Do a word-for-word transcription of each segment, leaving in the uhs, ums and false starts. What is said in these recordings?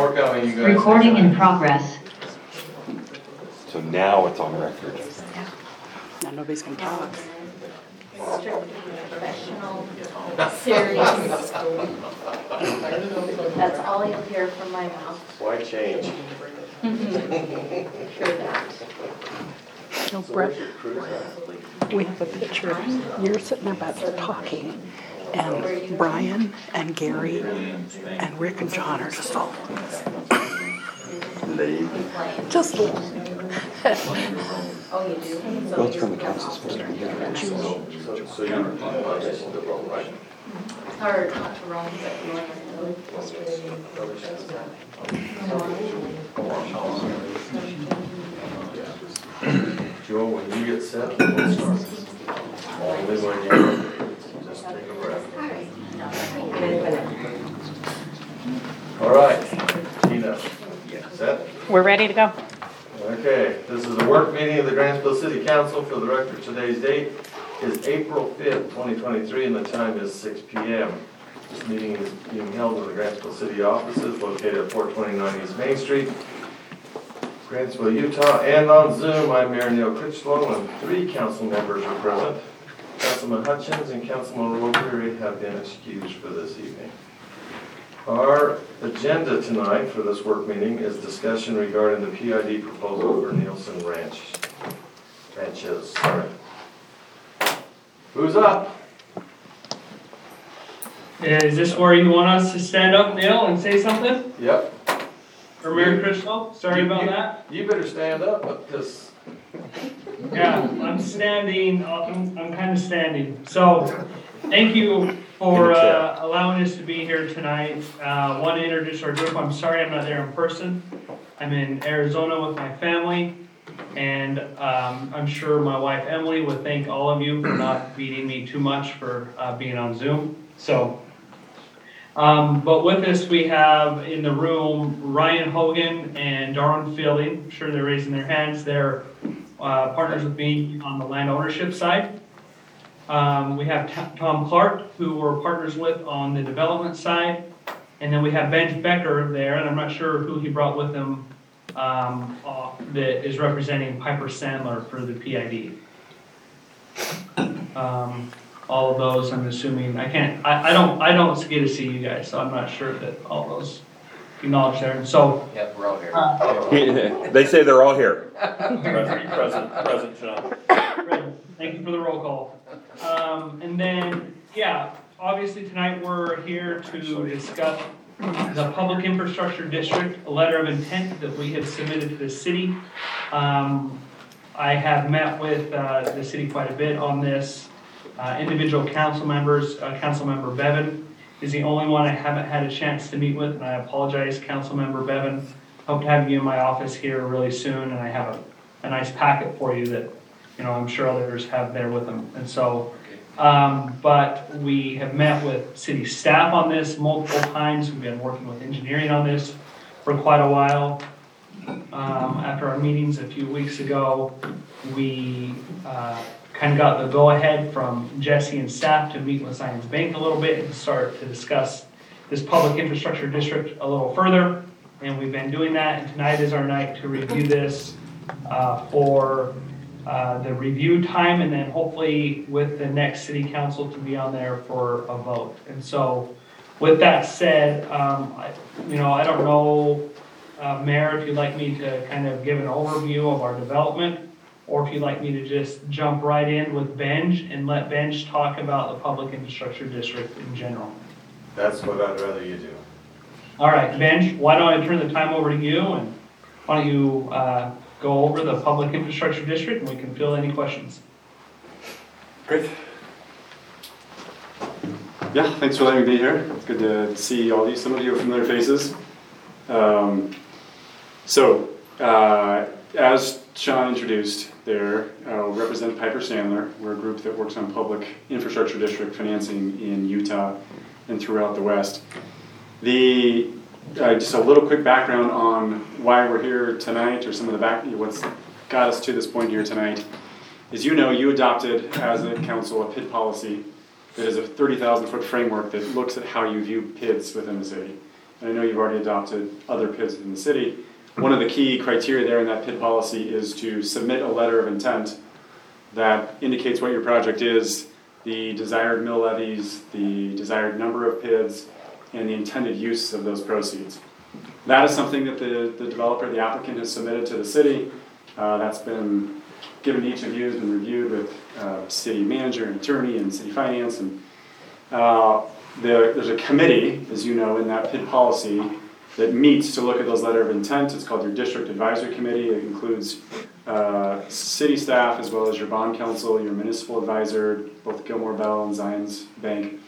more coming, you guys. Recording in progress. So now it's on record. Now nobody's gonna talk. Strictly professional, serious. That's all you'll hear from my mouth. Why change? Sure that. No, Brett, we have a picture. You're sitting there back there talking, and Brian and Gary and Rick and John are just all Lame. just. Oh, you do? Well, it's from the council supposed to be here. Or not to wrong, but Joe, when you get set, we'll start. Only when you just take a breath. All right, Tina, set? We're ready to go. Okay, this is a work meeting of the Grantsville City Council. For the record, today's date is April fifth, twenty twenty-three, and the time is six P M This meeting is being held in the Grantsville City offices located at four twenty-nine East Main Street, Grantsville, Utah. And on Zoom, I'm Mayor Neil Critchlow, and three council members are present. Councilman Hutchins and Councilman Roseberry have been excused for this evening. Our agenda tonight for this work meeting is discussion regarding the P I D proposal for Nielsen Ranch. Ranches, sorry. Who's up? Is this where you want us to stand up, Neil, and say something? Yep. Or Mary Crystal? Sorry You- about you- that. You better stand up, because Yeah, I'm standing, I'm, I'm kind of standing. So, thank you for uh, allowing us to be here tonight. Uh, want to introduce our group. I'm sorry I'm not there in person. I'm in Arizona with my family. And um, I'm sure my wife Emily would thank all of you for not beating me too much for uh, being on Zoom. So, um, but with us we have in the room Ryan Hogan and Darwin Fielding. I'm sure they're raising their hands. They're uh, partners with me on the land ownership side. Um, we have T- Tom Clark, who we're partners with on the development side. And then we have Ben Becker there, and I'm not sure who he brought with him um, uh, that is representing Piper Sandler for the P I D. Um, all of those, I'm assuming, I can't, I, I don't, I don't get to see you guys, so I'm not sure that all those acknowledge there. And so, Yep, we're all here. uh, They say they're all here. Present, present, present, Sean. thank you for the roll call. Um, and then, yeah, obviously tonight we're here to discuss the Public Infrastructure District, a letter of intent that we have submitted to the city. Um, I have met with uh, the city quite a bit on this. Uh, individual council members, uh, Councilmember Bevan is the only one I haven't had a chance to meet with, and I apologize, Councilmember Bevan. Hope to have you in my office here really soon, and I have a, a nice packet for you that, you know, I'm sure others have there with them. And so, um, but we have met with city staff on this multiple times. We've been working with engineering on this for quite a while. Um, after our meetings a few weeks ago, we uh, kind of got the go-ahead from Jesse and staff to meet with Zions Bank a little bit and start to discuss this public infrastructure district a little further. And we've been doing that, and tonight is our night to review this uh, for uh, the review time, and then hopefully with the next city council to be on there for a vote. And so with that said, um, I, you know, I don't know, uh, Mayor, if you'd like me to kind of give an overview of our development, or if you'd like me to just jump right in with Benj and let Benj talk about the public infrastructure district in general. that's what I'd rather you do. All right, Benj, why don't I turn the time over to you, and why don't you uh, go over the public infrastructure district, and we can field any questions. Great. Yeah, thanks for letting me be here. It's good to see all these. Some of you are familiar faces. Um, so, uh, as Sean introduced there, uh, we represent Piper Sandler. We're a group that works on public infrastructure district financing in Utah and throughout the West. The uh, just a little quick background on why we're here tonight, or some of the back, what's got us to this point here tonight. As you know, you adopted as a council a P I D policy that is a thirty thousand foot framework that looks at how you view P I Ds within the city. and I know you've already adopted other P I Ds in the city. One of the key criteria there in that P I D policy is to submit a letter of intent that indicates what your project is, the desired mill levies, the desired number of P I Ds, and the intended use of those proceeds. That is something that the, the developer, the applicant, has submitted to the city. Uh, that's been given to each of you, has been reviewed with uh, city manager and attorney and city finance. And uh, there, there's a committee, as you know, in that P I D policy that meets to look at those letter of intent. It's called your district advisory committee. It includes uh, city staff as well as your bond counsel, your municipal advisor, both Gilmore Bell and Zions Bank.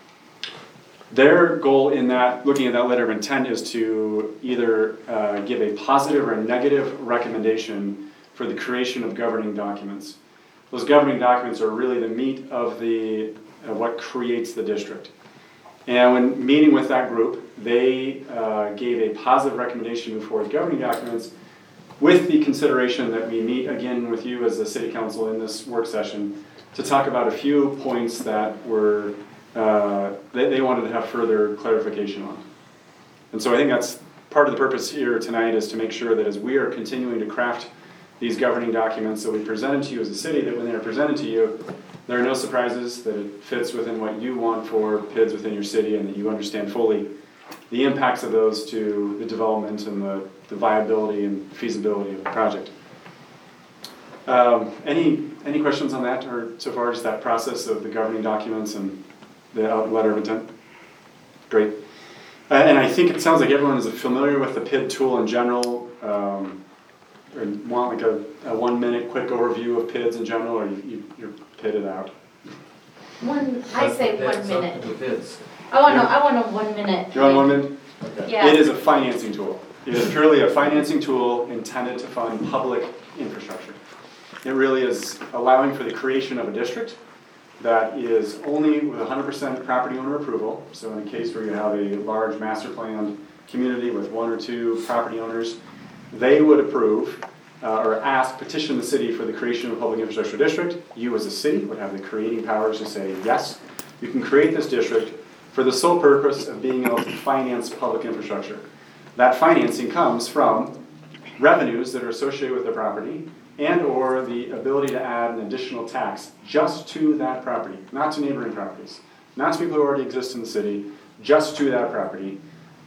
Their goal in that, looking at that letter of intent, is to either uh, give a positive or a negative recommendation for the creation of governing documents. Those governing documents are really the meat of the uh, what creates the district. And when meeting with that group, they uh, gave a positive recommendation for the governing documents with the consideration that we meet again with you as the city council in this work session to talk about a few points that were uh, they, they wanted to have further clarification on. And so I think that's part of the purpose here tonight, is to make sure that as we are continuing to craft these governing documents that we presented to you as a city, that when they are presented to you, there are no surprises, that it fits within what you want for P I Ds within your city, and that you understand fully the impacts of those to the development and the, the viability and feasibility of the project. Um, any any questions on that, or so far just that process of the governing documents and the letter of intent? Great. Uh, and I think it sounds like everyone is familiar with the P I D tool in general. Um, or want like a, a one minute quick overview of P I Ds in general, or you, you, you're pitted out? One, I say one minute. The P I Ds. I want to, I want a one minute. You're on one minute? Okay. Yeah. It is a financing tool. It is purely a financing tool intended to fund public infrastructure. It really is allowing for the creation of a district that is only with one hundred percent property owner approval. So in a case where you have a large master planned community with one or two property owners, they would approve uh, or ask, petition the city for the creation of a public infrastructure district. You as a city would have the creating powers to say, yes, you can create this district for the sole purpose of being able to finance public infrastructure. That financing comes from revenues that are associated with the property and or the ability to add an additional tax just to that property, not to neighboring properties, not to people who already exist in the city, just to that property.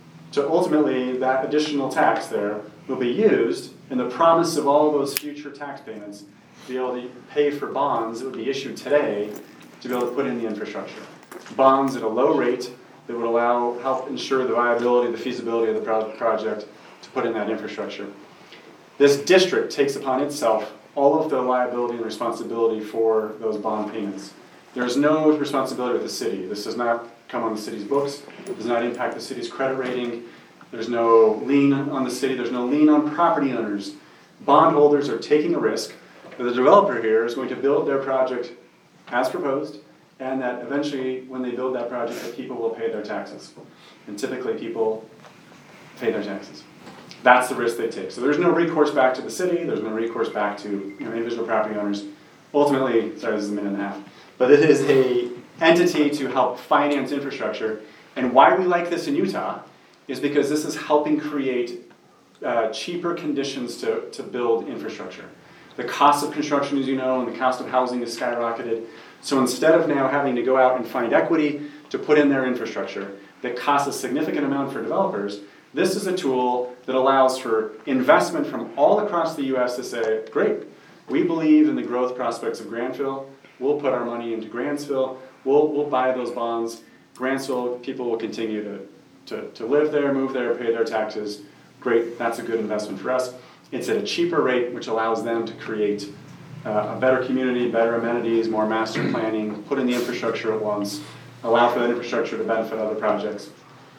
So ultimately, that additional tax there will be used in the promise of all those future tax payments to be able to pay for bonds that would be issued today to be able to put in the infrastructure. Bonds at a low rate that would allow, help ensure the viability, the feasibility of the pro- project to put in that infrastructure. This district takes upon itself all of the liability and responsibility for those bond payments. There is no responsibility with the city. This does not come on the city's books. It does not impact the city's credit rating. There's no lien on the city. There's no lien on property owners. Bondholders are taking a risk that the developer here is going to build their project as proposed, and that eventually when they build that project, that people will pay their taxes. And typically people pay their taxes. That's the risk they take. So there's no recourse back to the city. There's no recourse back to you know, individual property owners. Ultimately, sorry, this is a minute and a half, but it is a entity to help finance infrastructure. And why we like this in Utah is because this is helping create uh, cheaper conditions to, to build infrastructure. The cost of construction, as you know, and the cost of housing is skyrocketed. So instead of now having to go out and find equity to put in their infrastructure that costs a significant amount for developers, this is a tool that allows for investment from all across the U S to say, great, we believe in the growth prospects of Grantsville. We'll put our money into Grantsville. We'll, we'll buy those bonds. Grantsville people will continue to, to, to live there, move there, pay their taxes. Great, that's a good investment for us. It's at a cheaper rate, which allows them to create uh, a better community, better amenities, more master planning, put in the infrastructure at once, allow for that infrastructure to benefit other projects.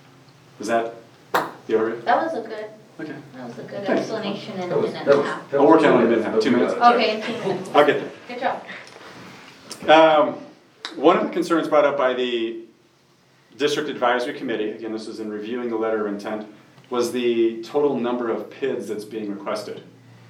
Is that the overview? That was a good, Okay. that was a good Thanks. explanation in a That was- minute that and a was- half. that I'll was work two on it in a minutes. minute, two minutes. Okay, in two minutes. I'll get Good job. there. Um, one of the concerns brought up by the District Advisory Committee, again, this is in reviewing the letter of intent, was the total number of P I Ds that's being requested.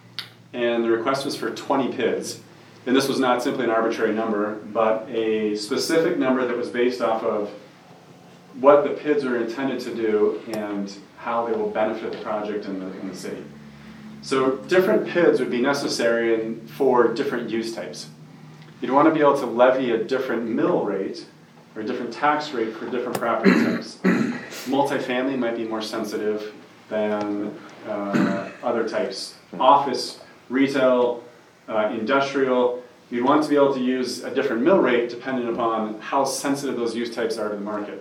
And the request was for twenty P I Ds. And this was not simply an arbitrary number, but a specific number that was based off of what the P I Ds are intended to do and how they will benefit the project in the, in the city. So different P I Ds would be necessary in, for different use types. You'd want to be able to levy a different mill rate or a different tax rate for different property types. Multifamily might be more sensitive than uh, other types. Office, retail, uh, industrial, you'd want to be able to use a different mill rate depending upon how sensitive those use types are to the market.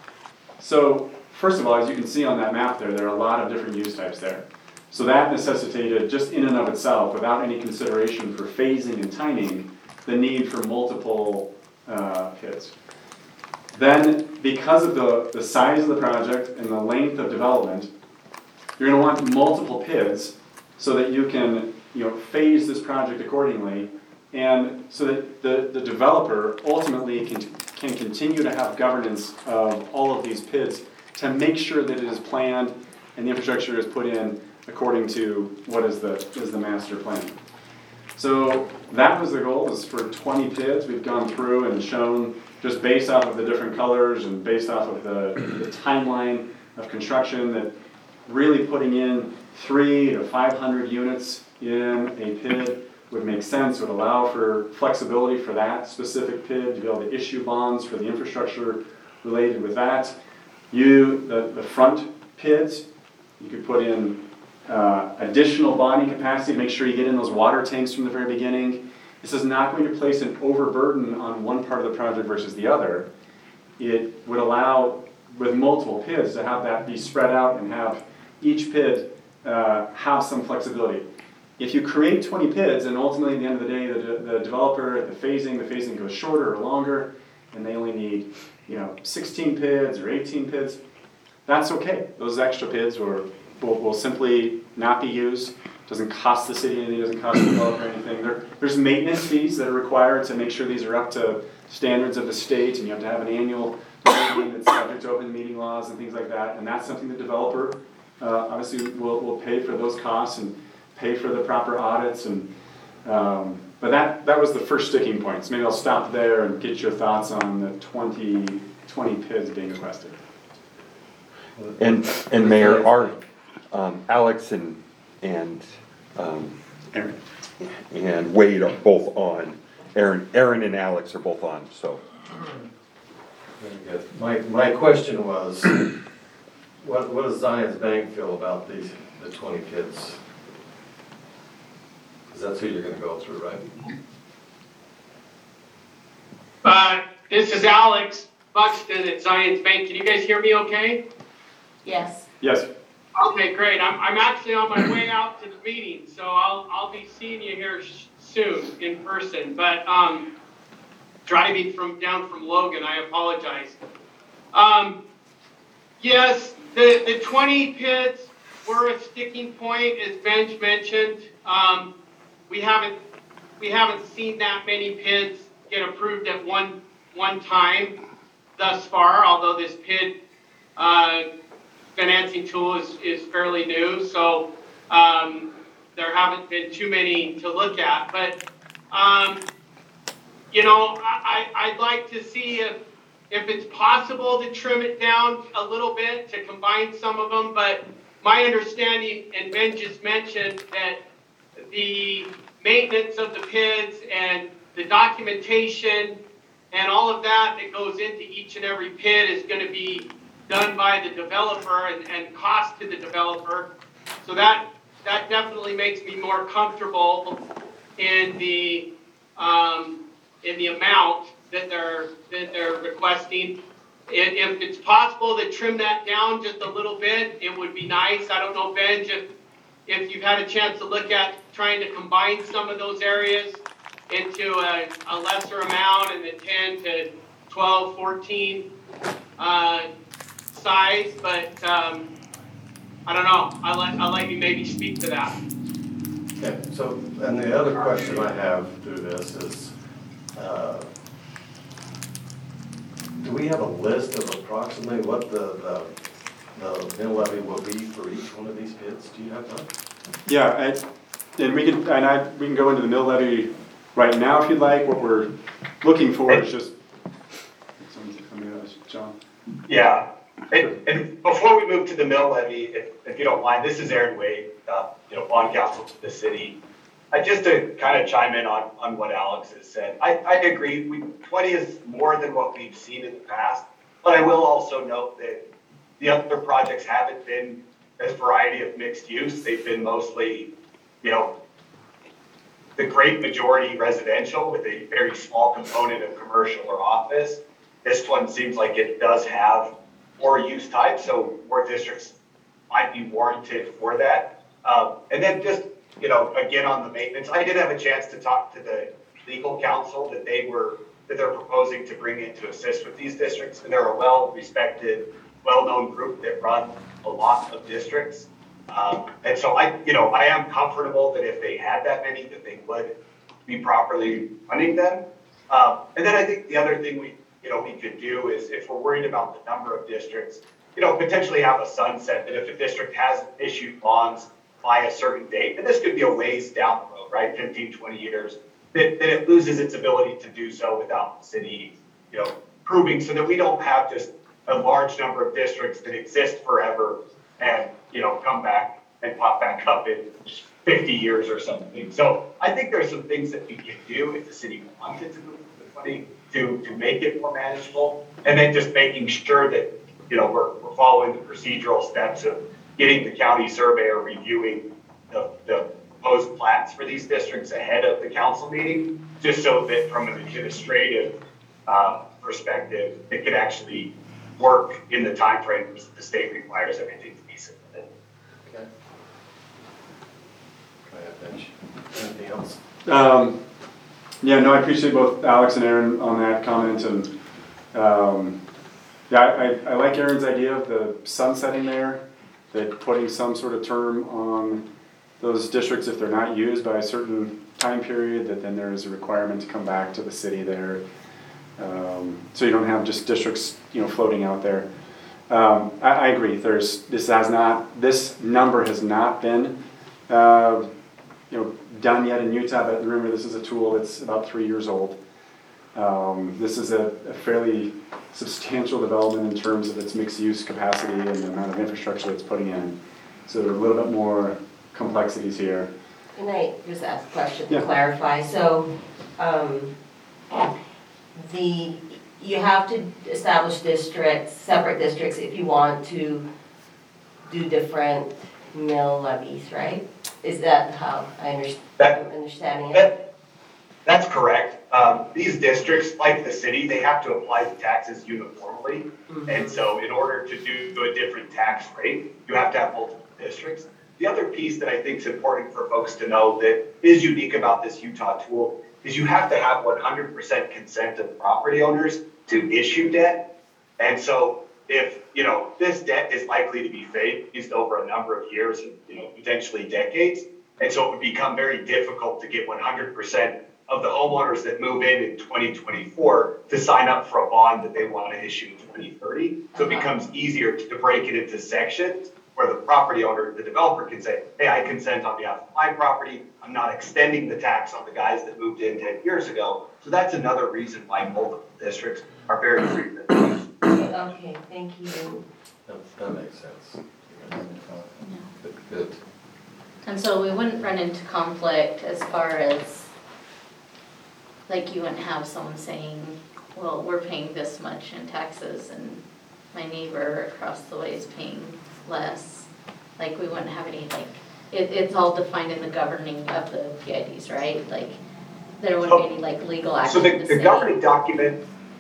So first of all, as you can see on that map there, there are a lot of different use types there. So that necessitated, just in and of itself, without any consideration for phasing and timing, the need for multiple uh, P I Ds. Then, because of the, the size of the project and the length of development, you're going to want multiple P I Ds so that you can, you know, phase this project accordingly, and so that the, the developer ultimately can, can continue to have governance of all of these P I Ds to make sure that it is planned and the infrastructure is put in according to what is the, is the master plan. So that was the goal, was for twenty P I Ds. We've gone through and shown, just based off of the different colors and based off of the, the timeline of construction, that really putting in three to five hundred units in a P I D would make sense, would allow for flexibility for that specific P I D to be able to issue bonds for the infrastructure related with that. You, the, the front P I Ds, you could put in uh, additional bonding capacity to make sure you get in those water tanks from the very beginning. This is not going to place an overburden on one part of the project versus the other. It would allow, with multiple P I Ds, to have that be spread out and have each P I D uh, have some flexibility. If you create twenty P I Ds, and ultimately at the end of the day, the, the developer, the phasing, the phasing goes shorter or longer, and they only need, you know, sixteen P I Ds or eighteen P I Ds, that's okay. Those extra P I Ds will, will, will simply not be used. Doesn't cost the city anything, doesn't cost the developer anything. There, there's maintenance fees that are required to make sure these are up to standards of the state, and you have to have an annual meeting that's subject to open meeting laws and things like that, and that's something the developer uh, obviously will, will pay for those costs and pay for the proper audits. And um, but that, that was the first sticking point. So maybe I'll stop there and get your thoughts on the twenty, twenty P I Ds being requested. And, and Mayor, our, um, Alex and, and, um, Aaron. and Wade are both on. Aaron, Aaron and Alex are both on, so. Very good. My, my question was, what, what does Zions Bank feel about these, the twenty P I Ds? Because that's who you're gonna go through, right? Uh, this is Alex Buxton at Zions Bank. Can you guys hear me okay? Yes. Yes. Okay, great. I'm, I'm actually on my way out to the meeting, so I'll, I'll be seeing you here sh- soon in person. But um, driving from down from Logan, I apologize. Um, yes, the, the twenty P I Ds were a sticking point, as Benj mentioned. Um, we haven't we haven't seen that many P I Ds get approved at one one time thus far, although this P I D uh, financing tool is, is fairly new, so um, there haven't been too many to look at. But, um, you know, I, I'd like to see if, if it's possible to trim it down a little bit, to combine some of them. But my understanding, and Ben just mentioned, that the maintenance of the P I Ds and the documentation and all of that that goes into each and every P I D is going to be done by the developer and, and cost to the developer. So that that definitely makes me more comfortable in the um, in the amount that they're that they're requesting. If, if it's possible to trim that down just a little bit, it would be nice. I don't know, Benj, if if you've had a chance to look at trying to combine some of those areas into a, a lesser amount in the ten to twelve, fourteen uh, size, but um, I don't know. I'll let, I'll let you maybe speak to that. Okay, so, and the other question I have through this is, uh, do we have a list of approximately what the, the, the mill levy will be for each one of these P I Ds? Do you have that? Yeah, I, and we can, and I, we can go into the mill levy right now if you'd like. What we're looking for is just, somebody else, John. Yeah, and, and before we move to the mill levy, if, if you don't mind, this is Aaron Wade, uh, you know, bond counsel to the city. Uh, just to kind of chime in on, on what Alex has said, I, I agree, we, twenty is more than what we've seen in the past, but I will also note that the other projects haven't been a variety of mixed use. They've been mostly, you know, the great majority residential with a very small component of commercial or office. This one seems like it does have more use type, so more districts might be warranted for that. Um, and then just, you know, again on the maintenance, I did have a chance to talk to the legal counsel that they were, that they're proposing to bring in to assist with these districts. And they're a well-respected, well-known group that run a lot of districts. Um, and so I, you know, I am comfortable that if they had that many, that they would be properly running them. Um, and then I think the other thing we, you know, we could do is if we're worried about the number of districts, you know, potentially have a sunset that if a district has issued bonds by a certain date, and this could be a ways down the road, right, fifteen, twenty years, that, that it loses its ability to do so without the city, you know, proving, so that we don't have just a large number of districts that exist forever and, you know, come back and pop back up in fifty years or something. So I think there's some things that we can do if the city wanted to move the funding to, to make it more manageable, and then just making sure that, you know, we're, we're following the procedural steps of getting the county surveyor reviewing the, the proposed plats for these districts ahead of the council meeting, just so that from an administrative uh, perspective, it could actually work in the timeframes the state requires everything to be submitted. Okay. Go ahead, Mitch. Anything else? Um, yeah, no, I appreciate both Alex and Aaron on that comment, and um, yeah, I, I like Aaron's idea of the sunsetting there, that putting some sort of term on those districts if they're not used by a certain time period, that then there is a requirement to come back to the city there. Um, so you don't have just districts, you know, floating out there. Um, I, I agree. There's this has not this number has not been uh, you know done yet in Utah. But remember, this is a tool that's about three years old. Um, this is a, a fairly substantial development in terms of its mixed use capacity and the amount of infrastructure it's putting in. So there are a little bit more complexities here. Can I just ask a question to Yeah. clarify? So, um, the, you have to establish districts, separate districts if you want to do different mill levies, right? Is that how I understand, That- I'm understanding it? That, that's correct. Um, these districts, like the city, they have to apply the taxes uniformly. Mhm. And so in order to do a different tax rate, you have to have multiple districts. The other piece that I think is important for folks to know that is unique about this Utah tool is you have to have one hundred percent consent of property owners to issue debt. And so if, you know, this debt is likely to be phased over a number of years and, you know, potentially decades. And so it would become very difficult to get one hundred percent of the homeowners that move in in twenty twenty-four to sign up for a bond that they want to issue in twenty thirty. So it becomes easier to, to break it into sections where the property owner, the developer can say, hey, I consent on behalf of my property. I'm not extending the tax on the guys that moved in ten years ago. So that's another reason why multiple districts are very frequent. Okay, thank you. That, that makes sense. Good, good. And so we wouldn't run into conflict as far as, like you wouldn't have someone saying, well, we're paying this much in taxes and my neighbor across the way is paying less. Like we wouldn't have any, like, it, it's all defined in the governing of the P I Ds, right? Like there wouldn't be any like legal action So to the, the say. governing document,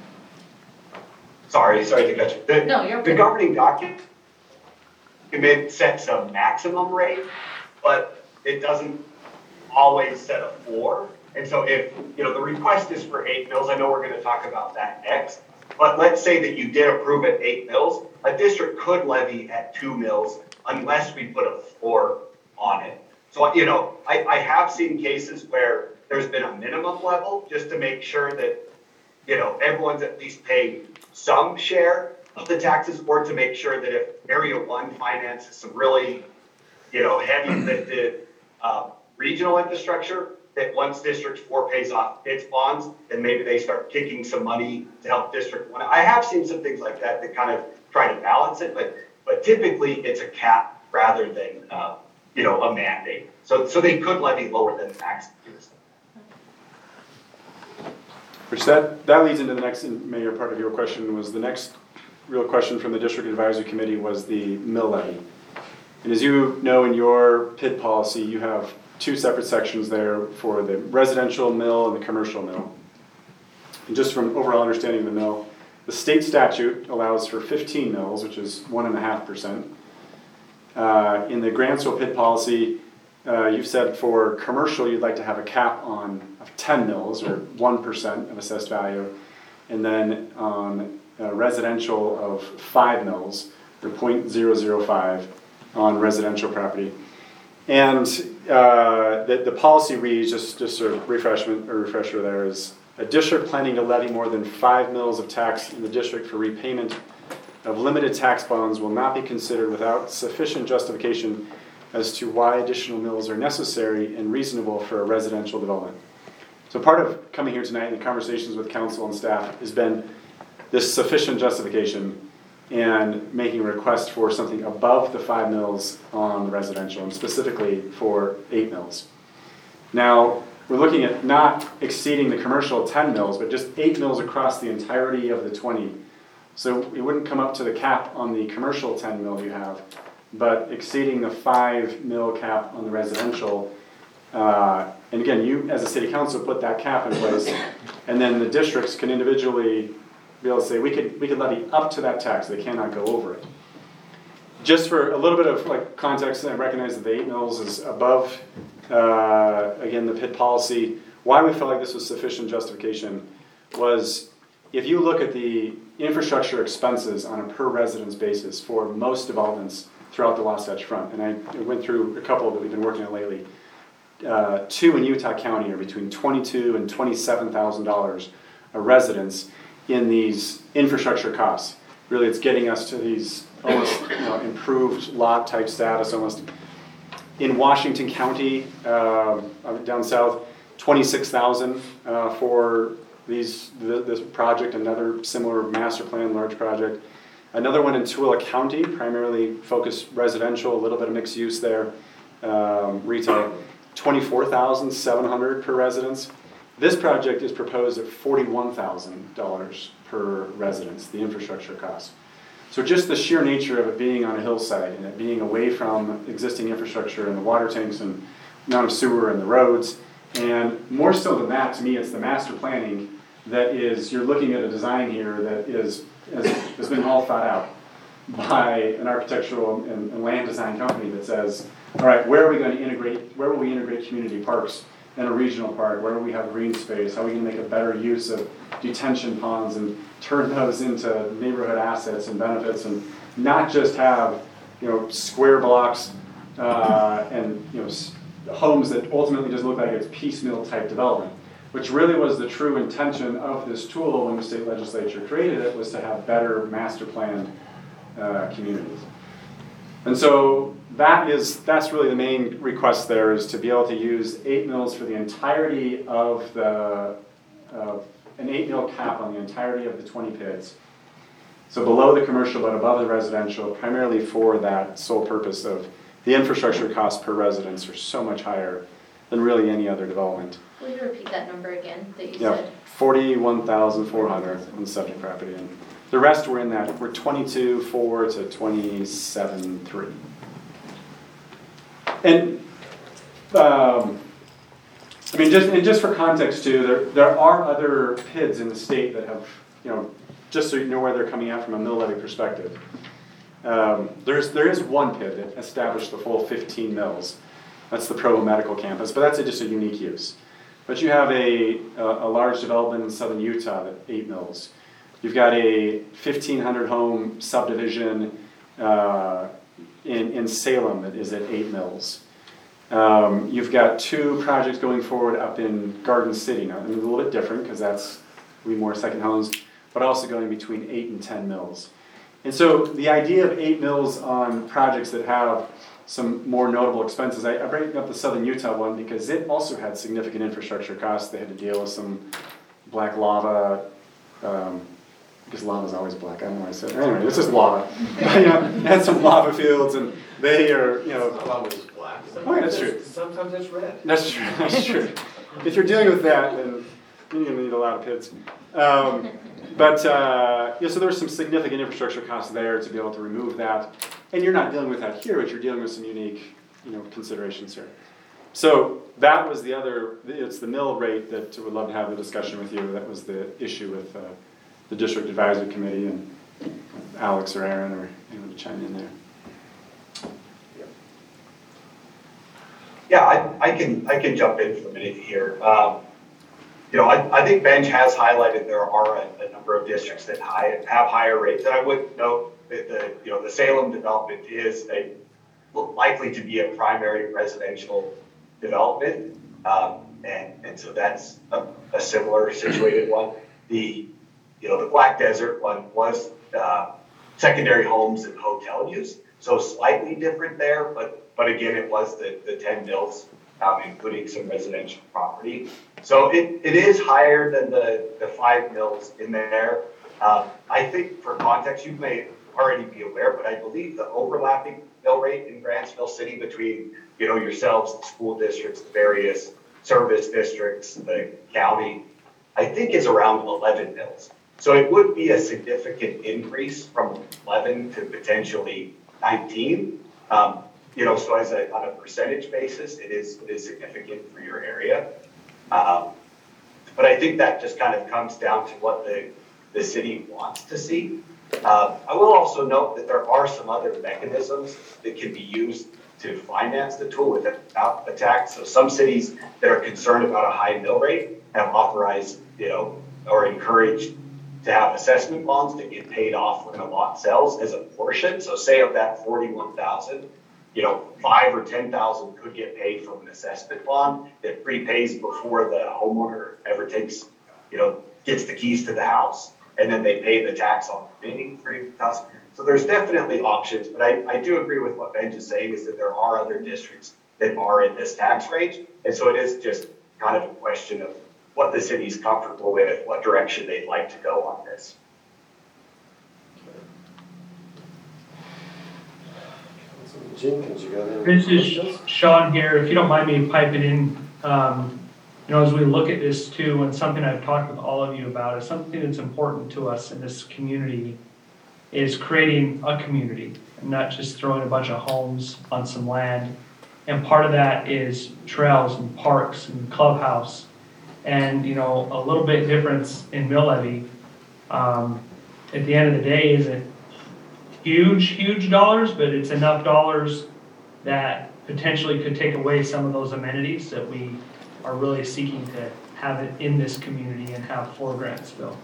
sorry, sorry to cut you. The, No, you're the okay. governing document sets a maximum rate, but it doesn't always set a floor. And so if, you know, the request is for eight mills, I know we're gonna talk about that next, but let's say that you did approve at eight mills, a district could levy at two mills unless we put a floor on it. So, you know, I, I have seen cases where there's been a minimum level just to make sure that, you know, everyone's at least paying some share of the taxes, or to make sure that if Area One finances some really, you know, heavy lifted uh, regional infrastructure, that once District Four pays off its bonds, then maybe they start kicking some money to help District One. I have seen some things like that that kind of try to balance it, but but typically it's a cap rather than uh, you know a mandate. So so they could levy lower than the max. Which that, that leads into the next major part of your question. Was the next real question from the District Advisory Committee was the mill levy. And as you know, in your P I D policy, you have two separate sections there for the residential mill and the commercial mill. And just from overall understanding of the mill, the state statute allows for fifteen mills, which is one and a half percent. Uh, in the Grantsville P I D policy, uh, you've said for commercial you'd like to have a cap on of ten mills or one percent of assessed value, and then on uh, residential of five mills or zero point zero zero five on residential property. And uh, the, the policy reads, just, just a refreshment or refresher there, is a district planning to levy more than five mills of tax in the district for repayment of limited tax bonds will not be considered without sufficient justification as to why additional mills are necessary and reasonable for a residential development. So part of coming here tonight in the conversations with council and staff has been this sufficient justification and making a request for something above the five mills on residential, and specifically for eight mills. Now, we're looking at not exceeding the commercial ten mills, but just eight mills across the entirety of the twenty. So it wouldn't come up to the cap on the commercial ten mil you have, but exceeding the five mil cap on the residential. Uh, and again, you as a city council put that cap in place, and then the districts can individually be able to say, we could, we could levy up to that tax, they cannot go over it. Just for a little bit of like context, I recognize that the eight mills is above, uh, again, the P I D policy. Why we felt like this was sufficient justification was, if you look at the infrastructure expenses on a per residence basis for most developments throughout the Wasatch Front, and I went through a couple that we've been working on lately, uh, two in Utah County are between twenty-two thousand dollars and twenty-seven thousand dollars a residence in these infrastructure costs. Really, it's getting us to these almost you know, improved lot type status almost. In Washington County, uh, down south, twenty-six thousand uh, for these th this project, another similar master plan large project. Another one in Tooele County, primarily focused residential, a little bit of mixed use there, um, retail, twenty-four thousand seven hundred per residence. This project is proposed at forty-one thousand dollars per residence, the infrastructure cost. So just the sheer nature of it being on a hillside and it being away from existing infrastructure and the water tanks and amount of sewer and the roads, and more so than that, to me, it's the master planning that is, you're looking at a design here that is, has, has been all thought out by an architectural and, and land design company that says, all right, where are we going to integrate, where will we integrate community parks in a regional park? Where do we have green space? How are we going to make a better use of detention ponds and turn those into neighborhood assets and benefits, and not just have you know square blocks uh, and you know homes that ultimately just look like it's piecemeal type development, which really was the true intention of this tool when the state legislature created it, was to have better master planned uh, communities. And so that is, that's really the main request there, is to be able to use eight mills for the entirety of the, uh, an eight mil cap on the entirety of the twenty P I Ds. So below the commercial but above the residential, primarily for that sole purpose of the infrastructure costs per residence are so much higher than really any other development. Will you repeat that number again that you Yeah, said? forty-one thousand four hundred on the subject property. And the rest were in that, we're twenty-two four to twenty-seven three. And, um, I mean, just, and just for context too, there, there are other P I Ds in the state that have, you know, just so you know where they're coming at from a mill levy perspective. Um, there's, there is one P I D that established the full fifteen mills. That's the Provo Medical Campus, but that's a, just a unique use. But you have a, a, a large development in southern Utah that eight mills. You've got a fifteen hundred home subdivision uh, in, in Salem that is at eight mills. Um, you've got two projects going forward up in Garden City. Now, I mean, a little bit different because that's we more second homes, but also going between eight and ten mills. And so the idea of eight mills on projects that have some more notable expenses, I, I bring up the Southern Utah one because it also had significant infrastructure costs. They had to deal with some black lava, um, because lava's always black, I don't know why I said it. Anyway, it's just lava. You know, it had some lava fields and they are, you know. It's not always black. Oh, yeah, that's true. Sometimes it's red. That's true, that's true. If you're dealing with that, then you're gonna need a lot of pits. Um, but, uh, yeah, so there's some significant infrastructure costs there to be able to remove that. And you're not dealing with that here, but you're dealing with some unique, you know, considerations here. So that was the other, it's the mill rate that would love to have a discussion with you. That was the issue with uh, the district advisory committee and Alex or Aaron or anyone to chime in there. Yeah, I, I can I can jump in for a minute here. Um, you know, I, I think Benj has highlighted there are a, a number of districts that high, have higher rates, and I would note that the you know the Salem development is a likely to be a primary residential development, um, and and so that's a, a similar situated one. The you know the Black Desert one was uh, secondary homes and hotel use, so slightly different there, but. But again, it was the, the ten mills, um, including some residential property. So it, it is higher than the, the five mills in there. Um, I think for context, you may already be aware, but I believe the overlapping mill rate in Grantsville City between, you know, yourselves, the school districts, the various service districts, the county, I think is around eleven mills. So it would be a significant increase from eleven to potentially nineteen. Um, You know, so as a, on a percentage basis, it is, it is significant for your area. Um, but I think that just kind of comes down to what the, the city wants to see. Uh, I will also note that there are some other mechanisms that can be used to finance the tool without a tax. So some cities that are concerned about a high mill rate have authorized, you know, or encouraged to have assessment bonds that get paid off when a lot sells as a portion. So say of that forty-one thousand, you know, five or ten thousand could get paid from an assessment bond that prepays before the homeowner ever takes, you know, gets the keys to the house, and then they pay the tax on the remaining three thousand. So there's definitely options, but I, I do agree with what Benj is saying is that there are other districts that are in this tax range, and so it is just kind of a question of what the city's comfortable with, what direction they'd like to go on this. Jenkins, you got any This is questions? Sean here. If you don't mind me piping in, um, you know, as we look at this too, and something I've talked with all of you about, is something that's important to us in this community is creating a community, and not just throwing a bunch of homes on some land. And part of that is trails and parks and clubhouse, and you know, a little bit difference in mill levy. Um, at the end of the day, isn't huge, huge dollars, but it's enough dollars that potentially could take away some of those amenities that we are really seeking to have it in this community and have for Grantsville.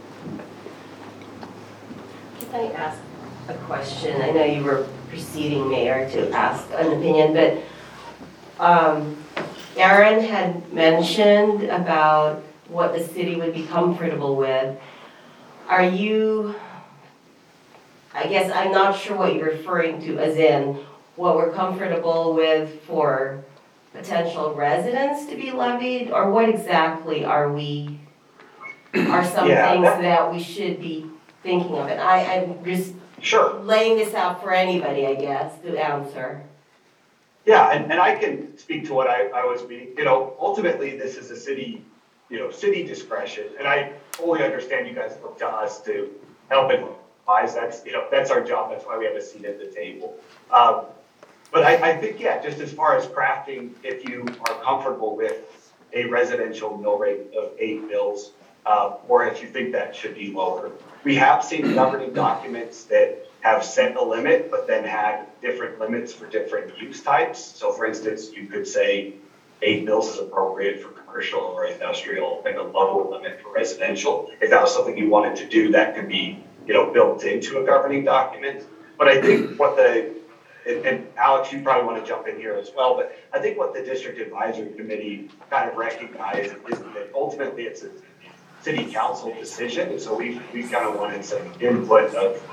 Can I ask a question? I know you were preceding Mayor to ask an opinion, but um, Aaron had mentioned about what the city would be comfortable with. Are you, I guess I'm not sure what you're referring to as in what we're comfortable with for potential residents to be levied, or what exactly are we, are some Yeah, things that- that we should be thinking of? And I, I'm just Sure. laying this out for anybody, I guess, to answer. Yeah, and, and I can speak to what I, I was meaning. You know, ultimately, this is a city, you know, city discretion, and I fully understand you guys look to us to help advise. That's, you know, that's our job. That's why we have a seat at the table. Um, but I, I think, yeah, just as far as crafting, if you are comfortable with a residential mill rate of eight mills, uh, or if you think that should be lower, we have seen governing documents that have set a limit, but then had different limits for different use types. So for instance, you could say eight mills is appropriate for commercial or industrial and a lower limit for residential. If that was something you wanted to do, that could be, you know, built into a governing document. But I think what the, and, and Alex, you probably want to jump in here as well, but I think what the district advisory committee kind of recognized is that ultimately it's a city council decision. So we we kind of wanted some input of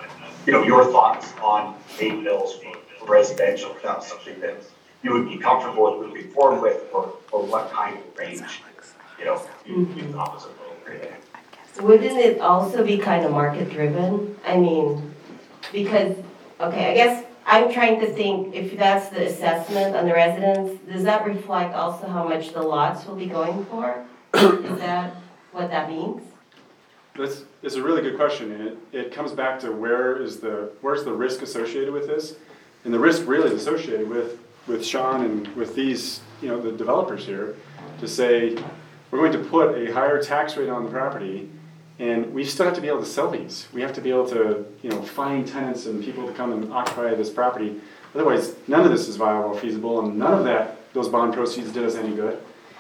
you know, your thoughts on eight mils for residential, if that's something that you would be comfortable with moving forward with, or, or what kind of range, you know, you, you thought was appropriate. Wouldn't it also be kind of market driven? I mean, because, okay, I guess I'm trying to think if that's the assessment on the residents, does that reflect also how much the lots will be going for? Is that what that means? That's, it's a really good question, and it, it comes back to where is the, where's the risk associated with this? And the risk really is associated with, with Sean and with these, you know, the developers here, to say, we're going to put a higher tax rate on the property, and we still have to be able to sell these. We have to be able to, you know, find tenants and people to come and occupy this property. Otherwise, none of this is viable or feasible, and none of that, those bond proceeds did us any good.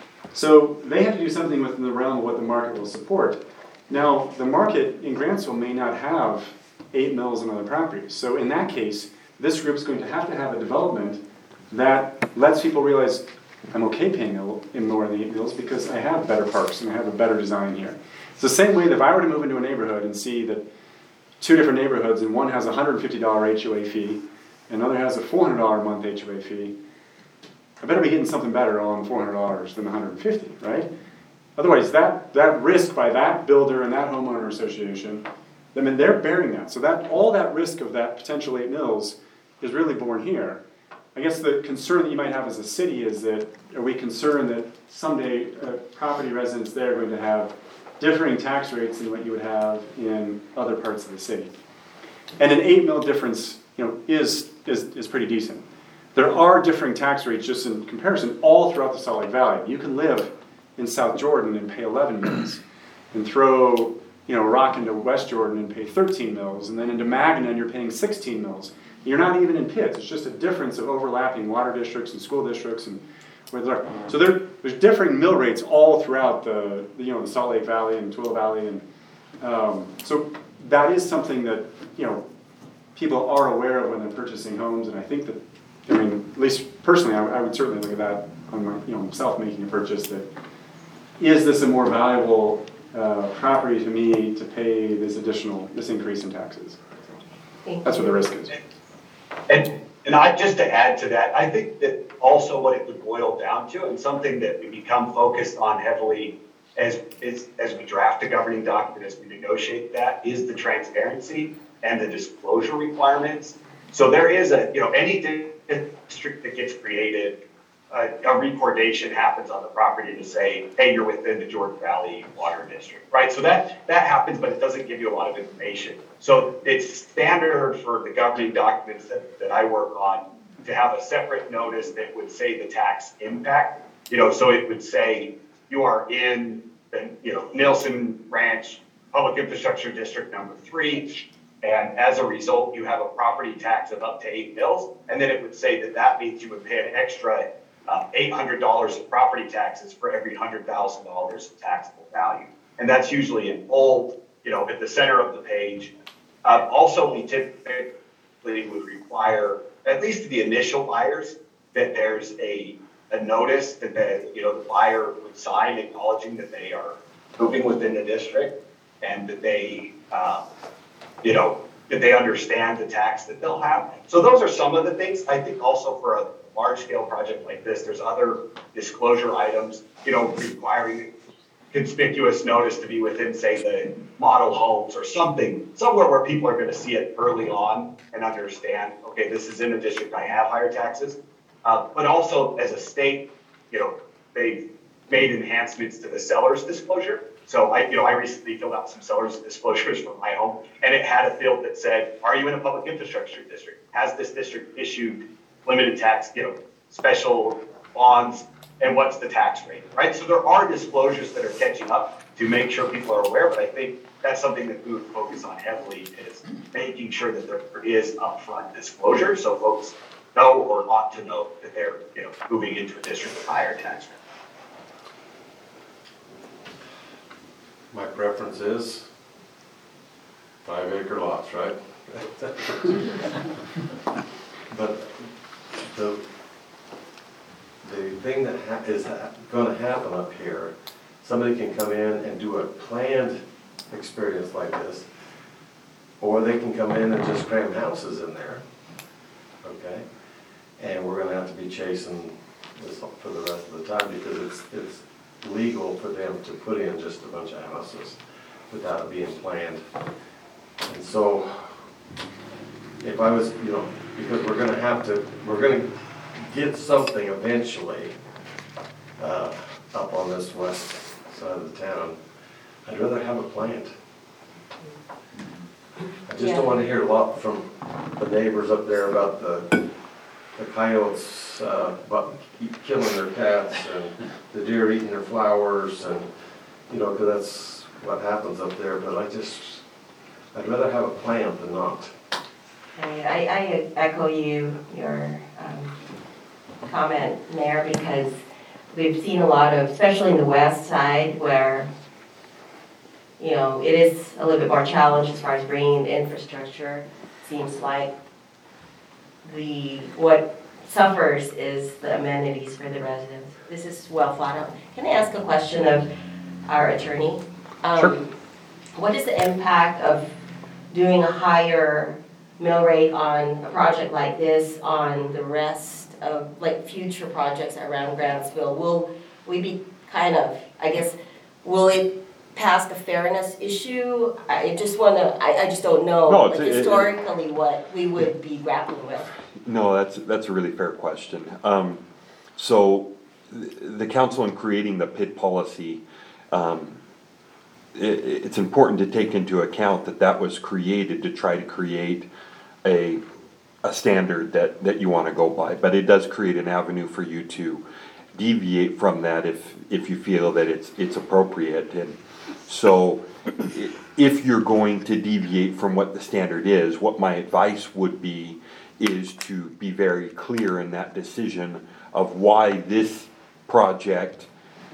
So they have to do something within the realm of what the market will support. Now, the market in Grantsville may not have eight mills and other properties. So in that case, this group's going to have to have a development that lets people realize, I'm okay paying in more than eight mills because I have better parks and I have a better design here. It's the same way that if I were to move into a neighborhood and see that two different neighborhoods and one has a one hundred fifty dollar H O A fee and another has a four hundred dollar a month H O A fee, I better be getting something better on four hundred dollars than the one hundred fifty, right? Otherwise, that, that risk by that builder and that homeowner association, I mean, they're bearing that. So that all that risk of that potential eight mills is really borne here. I guess the concern that you might have as a city is that, are we concerned that someday uh, property residents there are going to have differing tax rates than what you would have in other parts of the city? And an eight mil difference, you know, is, is, is pretty decent. There are differing tax rates just in comparison all throughout the Salt Lake Valley. You can live in South Jordan and pay eleven mils, and throw, you know, rock into West Jordan and pay thirteen mils, and then into Magna and you're paying sixteen mils. You're not even in Pitts. It's just a difference of overlapping water districts and school districts and where there. So there, there's differing mill rates all throughout the, the you know the Salt Lake Valley and Tooele Valley, and um, so that is something that you know people are aware of when they're purchasing homes, and I think that I mean at least personally, I, I would certainly look at that on my you know myself making a purchase. That is this a more valuable uh, property to me to pay this additional this increase in taxes? That's where the risk is. And, and I, just to add to that, I think that also what it would boil down to, and something that we become focused on heavily as, as, as we draft a governing document, as we negotiate that, is the transparency and the disclosure requirements. So there is a, you know, any district that gets created, uh, a recordation happens on the property to say, hey, you're within the Jordan Valley Water District, right? So that, that happens, but it doesn't give you a lot of information. So it's standard for the governing documents that, that I work on to have a separate notice that would say the tax impact. You know, so it would say you are in the, you know, Nelson Ranch Public Infrastructure District number three, and as a result, you have a property tax of up to eight mils, and then it would say that that means you would pay an extra uh, eight hundred dollars in property taxes for every one hundred thousand dollars of taxable value. And that's usually in bold, you know, at the center of the page. Uh, also, we typically would require, at least to the initial buyers, that there's a, a notice that the, you know, the buyer would sign acknowledging that they are moving within the district and that they, uh, you know, that they understand the tax that they'll have. So those are some of the things. I think also for a large-scale project like this, there's other disclosure items, you know, requiring conspicuous notice to be within, say, the model homes or something, somewhere where people are going to see it early on and understand, okay, this is in a district I have higher taxes. Uh, but also as a state, you know, they've made enhancements to the seller's disclosure. So I, you know, I recently filled out some seller's disclosures for my home, and it had a field that said, are you in a public infrastructure district? Has this district issued limited tax, you know, special bonds? And what's the tax rate, right? So there are disclosures that are catching up to make sure people are aware, but I think that's something that we would focus on heavily is making sure that there is upfront disclosure so folks know or ought to know that they're, you know, moving into a district with higher tax rate. My preference is five acre lots, right? But the The thing that ha is ha going to happen up here, somebody can come in and do a planned experience like this, or they can come in and just cram houses in there, okay? And we're gonna have to be chasing this for the rest of the time because it's, it's legal for them to put in just a bunch of houses without it being planned. And so, if I was, you know, because we're gonna have to, we're gonna get something eventually uh, up on this west side of the town, I'd rather have it planned. I just Yeah. don't wanna hear a lot from the neighbors up there about the, the coyotes, uh, about keep killing their cats and the deer eating their flowers and, you know, cause that's what happens up there, but I just, I'd rather have it planned than not. I, I echo you, your um, comment, Mayor, because we've seen a lot of, especially in the west side, where, you know, it is a little bit more challenged as far as bringing the infrastructure. Seems like the, what suffers is the amenities for the residents. This is well thought out. Can I ask a question of our attorney? Um, Sure. What is the impact of doing a higher mill rate on a project like this on the rest of, like, future projects around Grantsville? Will we be kind of, I guess, will it pass the fairness issue? I just want to, I, I just don't know, No, like, it's- it- it- historically what we would be grappling with. No, that's, that's a really fair question. Um, so, th- the council in creating the P I D policy, um, i it's important to take into account that that was created to try to create a, a standard that, that you wanna go by, but it does create an avenue for you to deviate from that if, if you feel that it's, it's appropriate. And so, i- if you're going to deviate from what the standard is, what my advice would be is to be very clear in that decision of why this project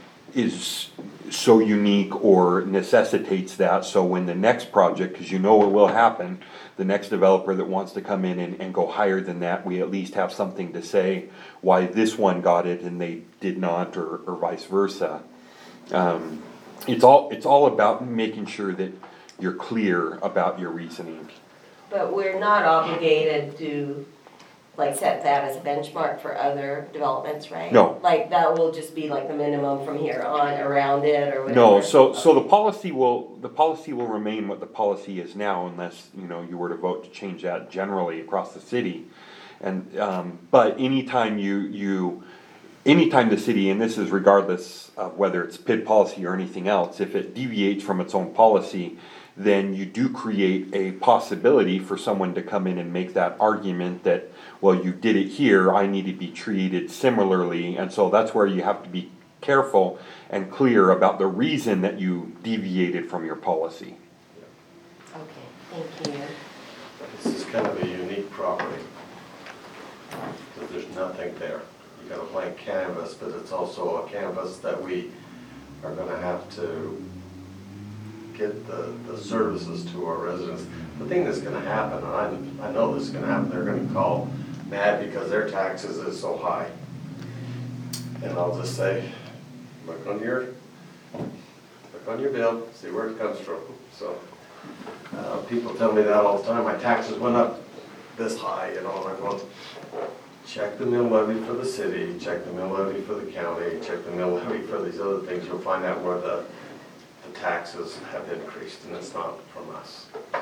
is so unique or necessitates that, so when the next project, because you know it will happen, the next developer that wants to come in and, and go higher than that, we at least have something to say why this one got it and they did not, or, or vice versa. Um, it's all, it's all about making sure that you're clear about your reasoning. But we're not obligated to, like, set that as a benchmark for other developments, right? No. Like, that will just be like the minimum from here on around it or whatever? No, so, so the policy will, the policy will remain what the policy is now unless, you know, you were to vote to change that generally across the city. And, um, but anytime you, you, anytime the city, and this is regardless of whether it's P I D policy or anything else, if it deviates from its own policy, then you do create a possibility for someone to come in and make that argument that, well, you did it here, I need to be treated similarly, and so that's where you have to be careful and clear about the reason that you deviated from your policy. Okay, thank you. This is kind of a unique property, because there's nothing there. You got a blank canvas, but it's also a canvas that we are gonna have to get the, the services to our residents. The thing that's gonna happen, and I, I know this is gonna happen, they're gonna call mad because their taxes is so high. And I'll just say, look on your, look on your bill, see where it comes from. So, uh, people tell me that all the time, my taxes went up this high, you know, and I'm going, check the mill levy for the city, check the mill levy for the county, check the mill levy for these other things, you'll find out where the, the taxes have increased, and it's not from us. So,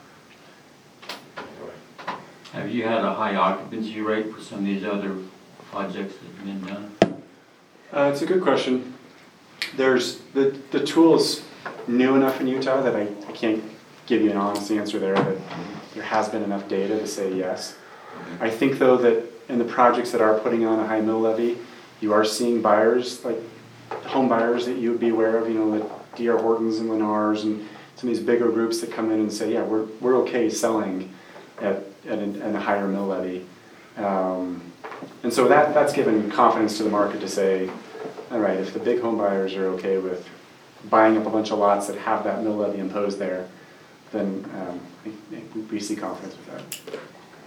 anyway. Have you had a high occupancy rate for some of these other projects that have been done? Uh, it's a good question. There's, the, the tool is new enough in Utah that I, I can't give you an honest answer there, that there has been enough data to say yes. I think though that in the projects that are putting on a high mill levy, you are seeing buyers, like home buyers that you would be aware of, you know, the D R Hortons and Lennars and some of these bigger groups that come in and say, yeah, we're, we're okay selling at, at, a, at a higher mill levy. Um, and so that, that's given confidence to the market to say, all right, if the big home buyers are okay with buying up a bunch of lots that have that mill levy imposed there, then um, we, we see confidence with that.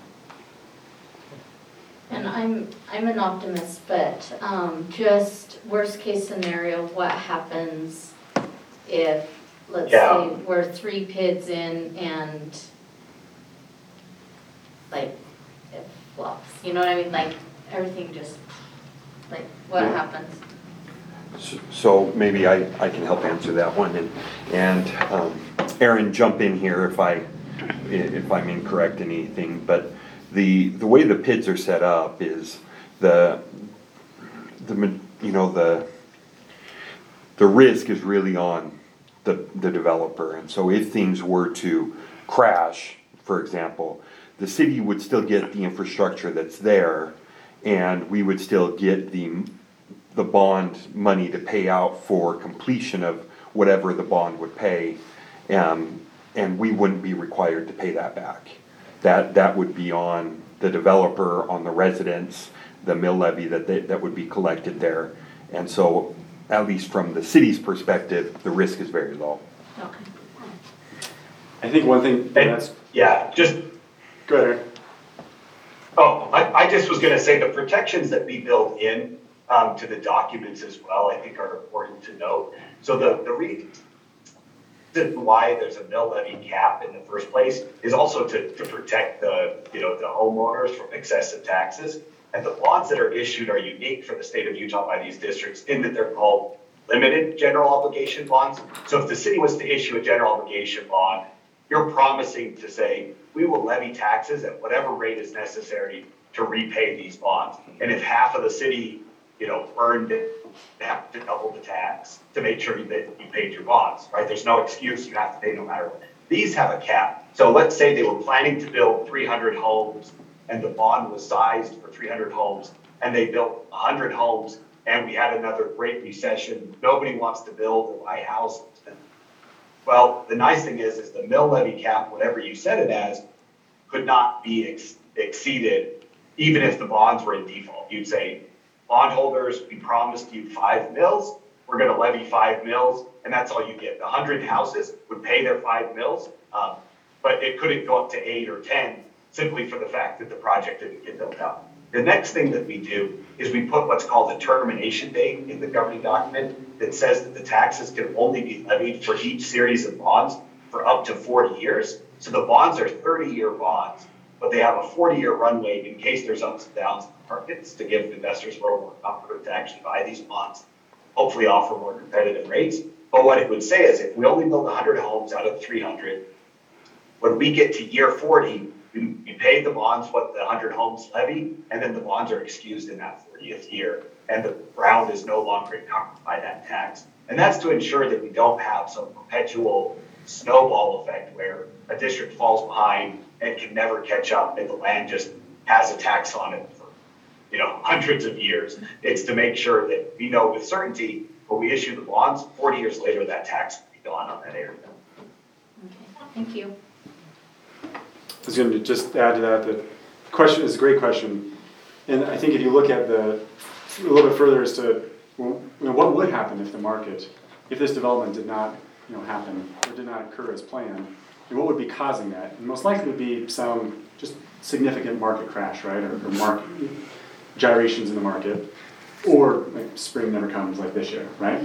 And I'm, I'm an optimist, but um, just worst case scenario, what happens if, let's Yeah. say, we're three P I Ds in and flops, you know what I mean? Like, everything just, like, what Yeah. happens? So maybe I, I can help answer that one, and, and um, Aaron, jump in here if I, if I'm incorrect in anything, but the, the way the P I Ds are set up is the, the, you know, the, the risk is really on the, the developer, and so if things were to crash, for example, the city would still get the infrastructure that's there, and we would still get the the bond money to pay out for completion of whatever the bond would pay, um, and we wouldn't be required to pay that back. That, that would be on the developer, on the residents, the mill levy that they, that would be collected there. And so, at least from the city's perspective, the risk is very low. Okay. I think one thing And, that's, yeah, just, go ahead, Aaron. oh, I, I just was gonna say the protections that we build in um, to the documents as well, I think are important to note. So the, the reason why there's a mill levy cap in the first place is also to, to protect the, you know, the homeowners from excessive taxes. And the bonds that are issued are unique for the state of Utah by these districts in that they're called limited general obligation bonds. So if the city was to issue a general obligation bond, you're promising to say, we will levy taxes at whatever rate is necessary to repay these bonds. And if half of the city, you know, earned it, they have to double the tax to make sure that you paid your bonds, right? There's no excuse, you have to pay no matter what. These have a cap. So let's say they were planning to build three hundred homes and the bond was sized for three hundred homes, and they built one hundred homes, and we had another great recession. Nobody wants to build or buy houses. Well, the nice thing is, is the mill levy cap, whatever you set it as, could not be ex- exceeded even if the bonds were in default. You'd say, bondholders, we promised you five mils, we're gonna levy five mils, and that's all you get. The one hundred houses would pay their five mils, um, but it couldn't go up to eight or ten simply for the fact that the project didn't get built out. The next thing that we do is we put what's called a termination date in the governing document that says that the taxes can only be levied for each series of bonds for up to forty years. So the bonds are thirty-year bonds, but they have a forty-year runway in case there's ups and downs in the markets to give investors more comfort to actually buy these bonds, hopefully offer more competitive rates. But what it would say is if we only build one hundred homes out of three hundred, when we get to year forty, we, we pay the bonds what the one hundred homes levy, and then the bonds are excused in that fortieth year, and the ground is no longer encumbered by that tax. And that's to ensure that we don't have some perpetual snowball effect where a district falls behind and can never catch up, and the land just has a tax on it for, you know, hundreds of years. It's to make sure that we know with certainty when we issue the bonds, forty years later, that tax will be gone on that area. Okay, thank you. I was going to just add to that, the question is a great question. And I think if you look at the, a little bit further as to, well, you know, what would happen if the market, if this development did not, you know, happen or did not occur as planned, and what would be causing that? And most likely would be some just significant market crash, right? Or, or market gyrations in the market. Or like spring never comes like this year, right?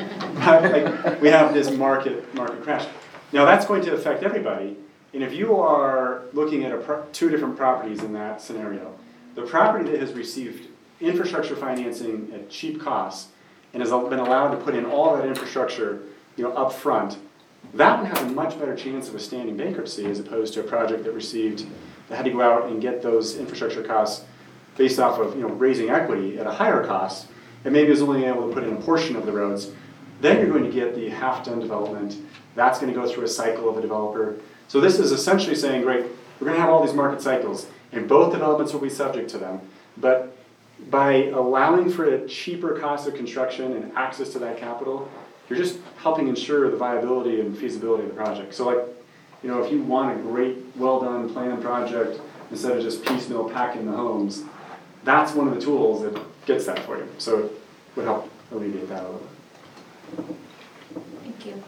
Like we have this market market crash. Now that's going to affect everybody. And if you are looking at a pro- two different properties in that scenario, the property that has received infrastructure financing at cheap costs and has been allowed to put in all that infrastructure, you know, up front, that one has a much better chance of withstanding bankruptcy as opposed to a project that received, that had to go out and get those infrastructure costs based off of, you know, raising equity at a higher cost, and maybe was only able to put in a portion of the roads. Then you're going to get the half-done development. That's going to go through a cycle of a developer. So this is essentially saying, great, we're going to have all these market cycles, and both developments will be subject to them. But by allowing for a cheaper cost of construction and access to that capital, you're just helping ensure the viability and feasibility of the project. So like, you know, if you want a great, well-done planned project, instead of just piecemeal packing the homes, that's one of the tools that gets that for you. So it would help alleviate that a little bit. Thank you.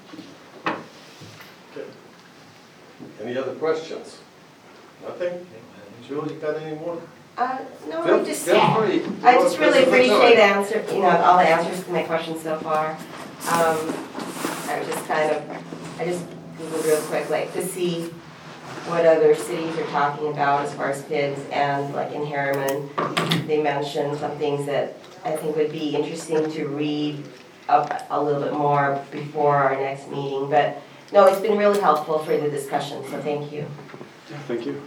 Okay. Any other questions? Nothing? Julie, you got any more? Uh, no, Feel- I just, feel free. I just really This is the appreciate time. answer, you know, all the answers to my questions so far. Um, I was just kind of, I just Googled real quick, like to see what other cities are talking about as far as P I Ds, and like in Harriman, they mentioned some things that I think would be interesting to read up a little bit more before our next meeting. But no, it's been really helpful for the discussion, so thank you. Thank you.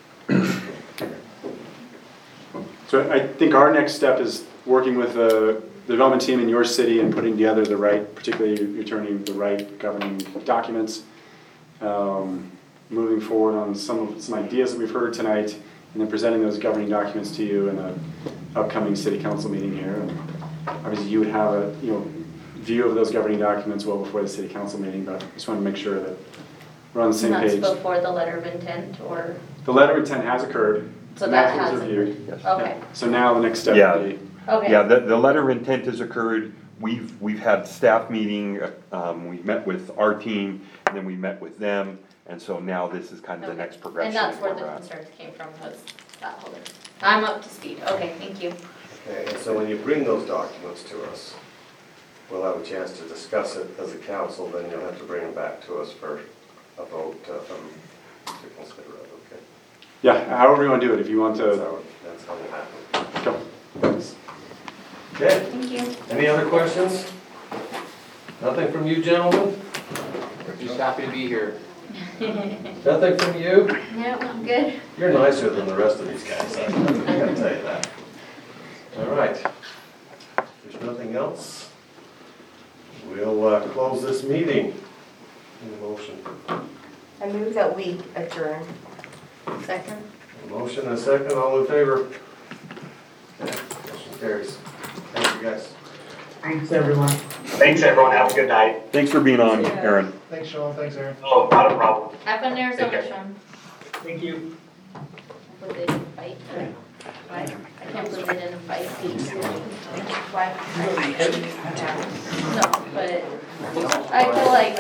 So I think our next step is working with the development team in your city and putting together the right, particularly you're turning the right governing documents, um, moving forward on some some ideas that we've heard tonight, and then presenting those governing documents to you in an upcoming city council meeting here. And obviously, you would have a you know view of those governing documents well before the city council meeting, but I just want to make sure that we're on the same And page. that's before the letter of intent, or, The letter of intent has occurred. so and that was has reviewed. occurred. Yes. Okay, So now the next step Yeah. would be, okay. Yeah, the, the letter of intent has occurred. We've, we've had staff meeting, um, we met with our team, and then we met with them. And so now this is kind of the Okay. next progression. And that's where we're the at. concerns came from, was that whole, I'm up to speed, okay, thank you. Okay, and so when you bring those documents to us, we'll have a chance to discuss it as a council, then you'll have to bring them back to us for a vote uh, um, to consider it, okay? yeah, however you want to do it. If you want That's to how, that's how it happens. go. Thanks. Okay, Thank you. any other questions? Nothing from you, gentlemen? Just happy to be here. Nothing from you? No, I'm good. You're nicer than the rest of these guys, I gotta tell you that. All right. If there's nothing else, we'll uh, close this meeting. Need a motion. I move that we adjourn. Second. A motion and a second, all in favor? Okay, motion carries. Thank you, guys. Thanks, everyone. Thanks, everyone. Have a good night. Thanks for being on, Aaron. Thanks, Sean. Thanks, Aaron. Oh, not a problem. Have fun in Arizona, Okay. Sean. Thank you. Hopefully they didn't fight. Why? I can't believe they didn't fight. Why? No, but I feel like